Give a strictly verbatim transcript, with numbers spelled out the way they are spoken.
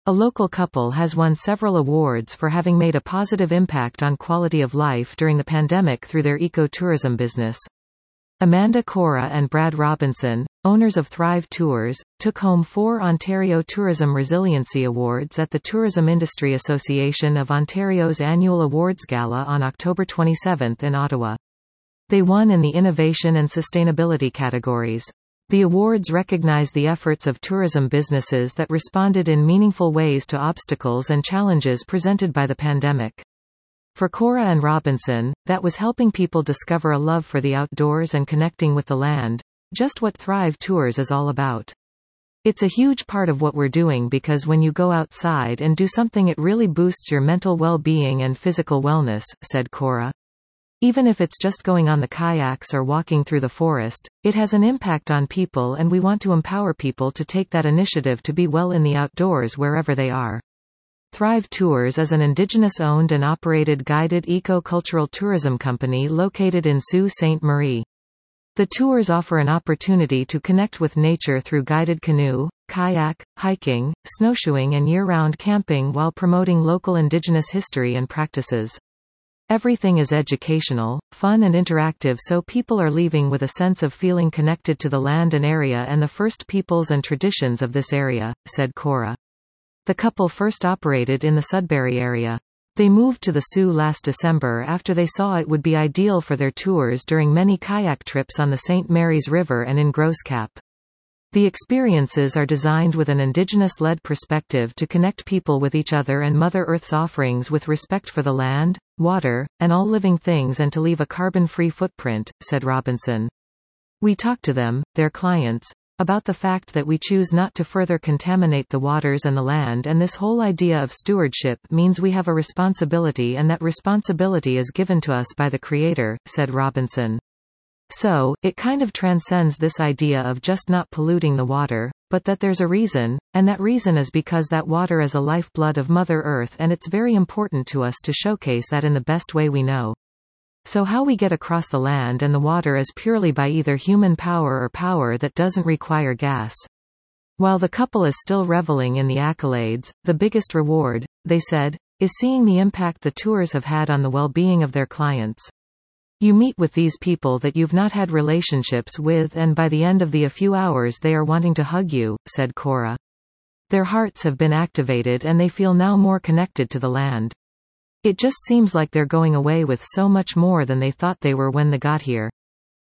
A local couple has won several awards for having made a positive impact on quality of life during the pandemic through their ecotourism business. Amanda Cora and Brad Robinson, owners of Thrive Tours, took home four Ontario Tourism Resiliency Awards at the Tourism Industry Association of Ontario's annual awards gala on October twenty-seventh in Ottawa. They won in the Innovation and Sustainability categories. The awards recognize the efforts of tourism businesses that responded in meaningful ways to obstacles and challenges presented by the pandemic. For Cora and Robinson, that was helping people discover a love for the outdoors and connecting with the land, just what Thrive Tours is all about. It's a huge part of what we're doing because when you go outside and do something, it really boosts your mental well-being and physical wellness, said Cora. Even if it's just going on the kayaks or walking through the forest, it has an impact on people, and we want to empower people to take that initiative to be well in the outdoors wherever they are. Thrive Tours is an Indigenous-owned and operated guided eco-cultural tourism company located in Sault Ste. Marie. The tours offer an opportunity to connect with nature through guided canoe, kayak, hiking, snowshoeing and year-round camping while promoting local Indigenous history and practices. Everything is educational, fun and interactive, so people are leaving with a sense of feeling connected to the land and area and the first peoples and traditions of this area, said Cora. The couple first operated in the Sudbury area. They moved to the Sault last December after they saw it would be ideal for their tours during many kayak trips on the Saint Mary's River and in Gros Cap. The experiences are designed with an Indigenous-led perspective to connect people with each other and Mother Earth's offerings with respect for the land, water, and all living things, and to leave a carbon-free footprint, said Robinson. We talk to them, their clients, about the fact that we choose not to further contaminate the waters and the land, and this whole idea of stewardship means we have a responsibility, and that responsibility is given to us by the Creator, said Robinson. So, it kind of transcends this idea of just not polluting the water, but that there's a reason, and that reason is because that water is a lifeblood of Mother Earth, and it's very important to us to showcase that in the best way we know. So how we get across the land and the water is purely by either human power or power that doesn't require gas. While the couple is still reveling in the accolades, the biggest reward, they said, is seeing the impact the tours have had on the well-being of their clients. You meet with these people that you've not had relationships with, and by the end of the a few hours they are wanting to hug you, said Cora. Their hearts have been activated and they feel now more connected to the land. It just seems like they're going away with so much more than they thought they were when they got here.